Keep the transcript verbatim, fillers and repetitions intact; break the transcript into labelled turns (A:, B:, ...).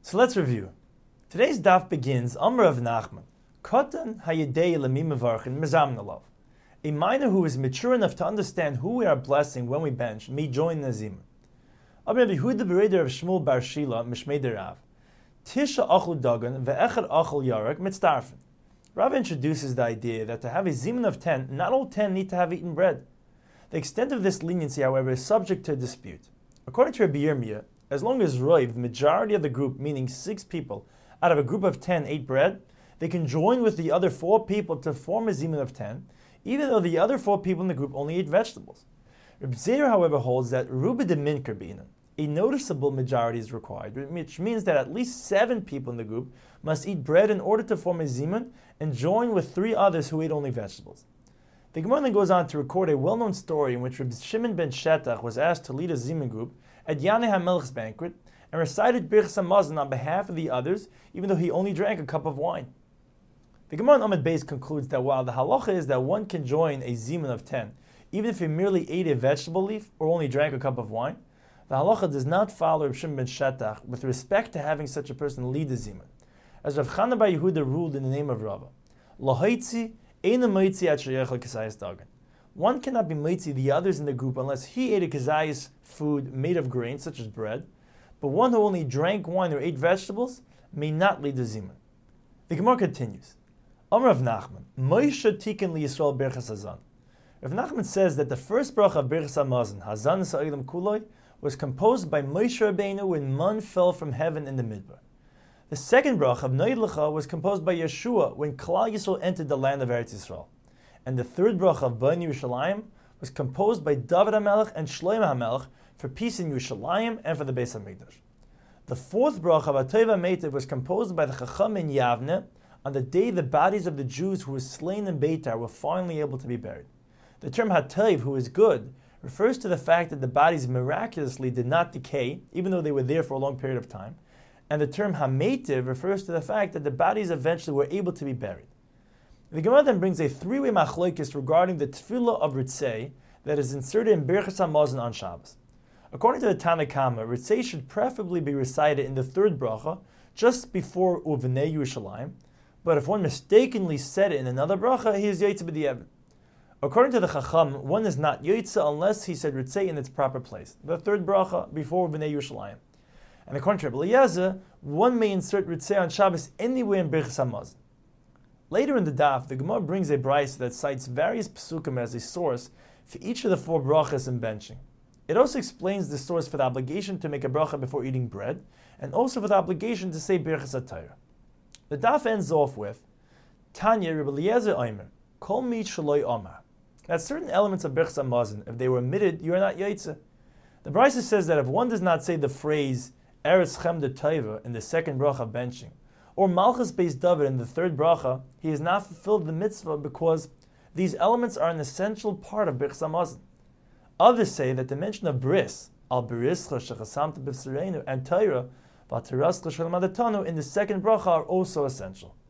A: So let's review. Today's daf begins, Amr of Nachman, Kotan hayedei lemim mevarchin mezamna lov. A minor who is mature enough to understand who we are blessing when we bench may join the zimun. Amr of Yehuda bereder of Shmuel bar Shila mishmei derav. Tisha achul dagan ve'echad achul yarek mitzdarfen. Rav introduces the idea that to have a zimun of ten, not all ten need to have eaten bread. The extent of this leniency, however, is subject to dispute. According to Rabbi Yirmiyah, as long as Roiv, the majority of the group, meaning six people, out of a group of ten ate bread, they can join with the other four people to form a zimun of ten, even though the other four people in the group only ate vegetables. Reb Zeir, however, holds that ruba de minker bina, a noticeable majority is required, which means that at least seven people in the group must eat bread in order to form a zimun and join with three others who ate only vegetables. The Gemara then goes on to record a well-known story in which Reb Shimon ben Shetach was asked to lead a zimun group at Yanei HaMelech's banquet and recited Birchas Hamazon on behalf of the others, even though he only drank a cup of wine. The Gemara in Amud Beis concludes that while the halacha is that one can join a zimun of ten, even if he merely ate a vegetable leaf or only drank a cup of wine, the halacha does not follow Reb Shimon ben Shetach with respect to having such a person lead the zimun. As Rav Chana bar Yehuda ruled in the name of Rava, Lahaitzi eina moitzi at sheyechel kesayis dagan. One cannot be moitzi the others in the group unless he ate a kesayis food made of grain, such as bread, but one who only drank wine or ate vegetables may not lead the zimun. The Gemara continues. Amar Rav Nachman, Moshe tiken li Yisrael Birchas Hazan. Rav Nachman says that the first bracha of Birchas Hamazon, Hazan Sa'ilam Kuloi, was composed by Moshe Rabbeinu when man fell from heaven in the midbar. The second bracha of Noid Lecha was composed by Yeshua when Klal Yisrael entered the land of Eretz Yisrael. And the third bracha of Bnei Yerushalayim was composed by David HaMelech and Shlomo HaMelech for peace in Yerushalayim and for the Beis HaMikdash. The fourth bracha of Atov HaMeitiv was composed by the Chacham in Yavne on the day the bodies of the Jews who were slain in Beitar were finally able to be buried. The term Hatov, who is good, refers to the fact that the bodies miraculously did not decay, even though they were there for a long period of time. And the term Hameitiv refers to the fact that the bodies eventually were able to be buried. The Gemara then brings a three-way machlokes regarding the tefillah of Ritzei that is inserted in Birchas Hamazon on Shabbos. According to the Tana Kama, Ritzei should preferably be recited in the third bracha, just before Uvnei Yerushalayim, but if one mistakenly said it in another bracha, he is Yotze b'di'evet. According to the Chacham, one is not Yotze unless he said Ritzei in its proper place, the third bracha before Uvnei Yerushalayim. And according to Rabbi Eliezer, one may insert Ritzei on Shabbos anywhere in Birchas Hamazon. Later in the daf, the Gemara brings a brayso that cites various psukim as a source for each of the four brachas in benching. It also explains the source for the obligation to make a bracha before eating bread, and also for the obligation to say Birchas HaTorah. The daf ends off with, Tanya Rabbi Eliezer Omer, Kol mi shaloi Omar. That certain elements of Birchas Hamazon, if they were omitted, you are not Yotze. The brayso says that if one does not say the phrase Eretz Chem de Tova in the second bracha of benching, or Malchus Beis David in the third bracha, he has not fulfilled the mitzvah because these elements are an essential part of Birchas Hamazon. Others say that the mention of bris, al birischa shechasamta b'v'sareinu, and Torah, v'atirascha shel madatanu in the second bracha are also essential.